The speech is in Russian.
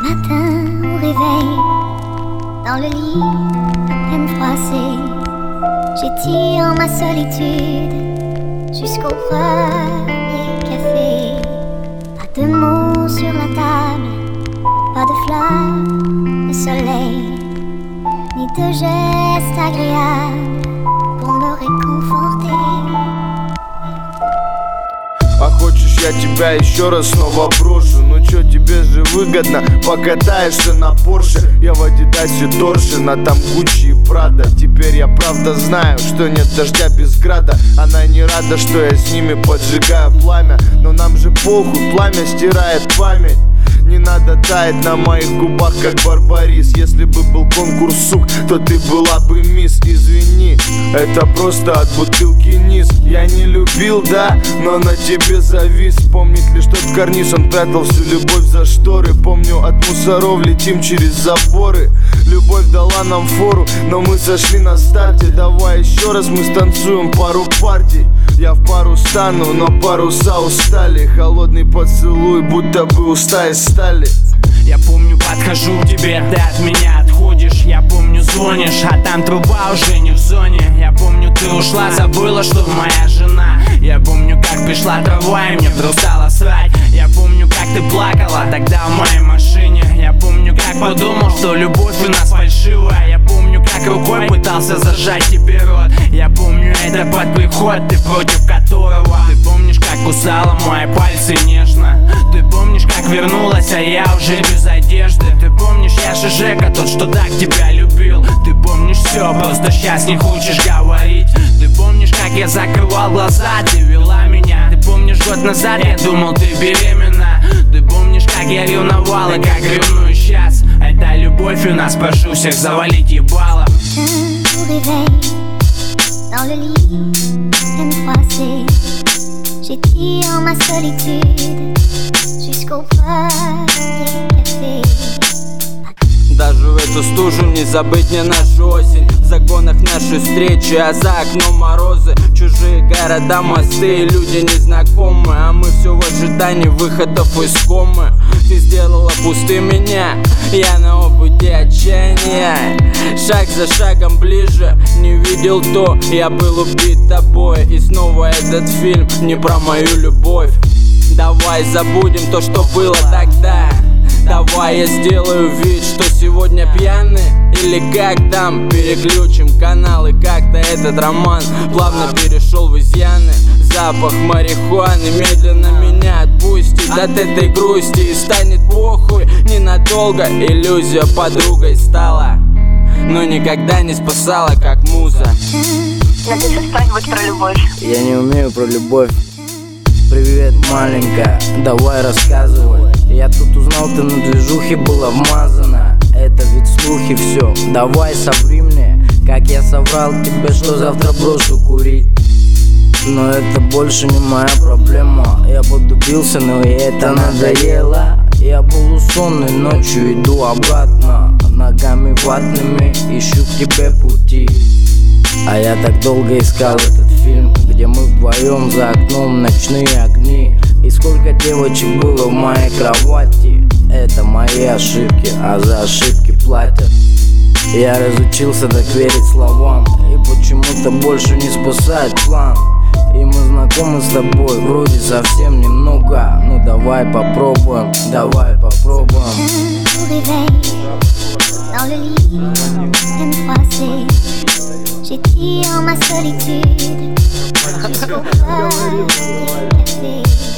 Matin au réveil, dans le lit à peine froissé, j'étire ma solitude jusqu'au premier café. Pas de mots sur la table, pas de fleurs, de soleil, ni de gestes agréables pour me réconforter. А хочешь, я тебя еще раз снова брошу? Ну чё, тебе же выгодно, покатаешься на Порше. Я в Адидасе Торшин, а там Гуччи и Прада. Теперь я правда знаю, что нет дождя без града. Она не рада, что я с ними поджигаю пламя. Но нам же похуй, пламя стирает память. Не надо таять на моих губах, как барбарис. Если бы был конкурс, сук, то ты была бы мисс. Извини, это просто от бутылки низ. Я не любил, да, но на тебе завис. Помнит лишь тот карниз, он прятал всю любовь за шторы. Помню, от мусоров летим через заборы. Любовь дала нам фору, но мы сошли на старте. Давай еще раз мы станцуем пару партий. Я в пару стану, но паруса устали. Холодный поцелуй, будто бы уста из стали. Я помню, подхожу к тебе, ты от меня отходишь. Я помню, звонишь, а там труба уже не в зоне. Я помню, ты ушла, забыла, что моя жена. Я помню, как пришла трава и мне вдруг стало срать. Я помню, как ты плакала тогда в моей машине. Я помню, как подумал, что любовь у нас фальшивая. Я помню, как рукой пытался зажать тебе рот. Я помню, это под приход, ты против которого. Ты помнишь, как кусала мои пальцы нежно. Ты помнишь, как вернулась, а я уже без одежды. Ты помнишь, я же Жека, тот, что так тебя любил. Ты помнишь все, просто сейчас не хочешь говорить. Ты помнишь, как я закрывал глаза, ты вела меня. Ты помнишь, год назад я думал, ты беременна. Ты помнишь, как я ревновал и как ревную сейчас. Это любовь у нас, прошу всех завалить ебало. Au réveil, dans le lit, peine froissée, j'étire ma solitude jusqu'au premier café. Даже в эту стужу не забыть мне нашу осень. В загонах наши встречи, а за окном морозы. Чужие города, мосты, люди незнакомые. А мы все в ожидании выходов из комы. Ты сделала пустым меня, я на опыте отчаяния. Шаг за шагом ближе, не видел то, я был убит тобой. И снова этот фильм не про мою любовь. Давай забудем то, что было тогда. Давай я сделаю вид, что сегодня пьяны. Или как там, переключим каналы. Как-то этот роман плавно перешел в изъяны. Запах марихуаны медленно меня отпустит от этой грусти. И станет похуй ненадолго. Иллюзия подругой стала, но никогда не спасала, как муза. Напиши что-нибудь про любовь. Я не умею про любовь. Привет, маленькая, давай рассказывай. Я тут узнал, ты на движухе была вмазана. Это ведь слухи все, давай соври мне. Как я соврал тебе, что завтра брошу курить. Но это больше не моя проблема. Я подубился, но и это надоело. Я был сонный, ночью иду обратно. Ногами ватными ищу к тебе пути. А я так долго искал этот фильм, где мы вдвоем за окном ночные огни. И сколько девочек было в моей кровати. Это мои ошибки, а за ошибки платят. Я разучился так верить словам, и почему-то больше не спасает план. И мы знакомы с тобой, вроде совсем немного. Ну давай попробуем, давай попробуем. Au réveil, dans le lit, peine froissée, j'étire ma solitude jusqu'au premier café.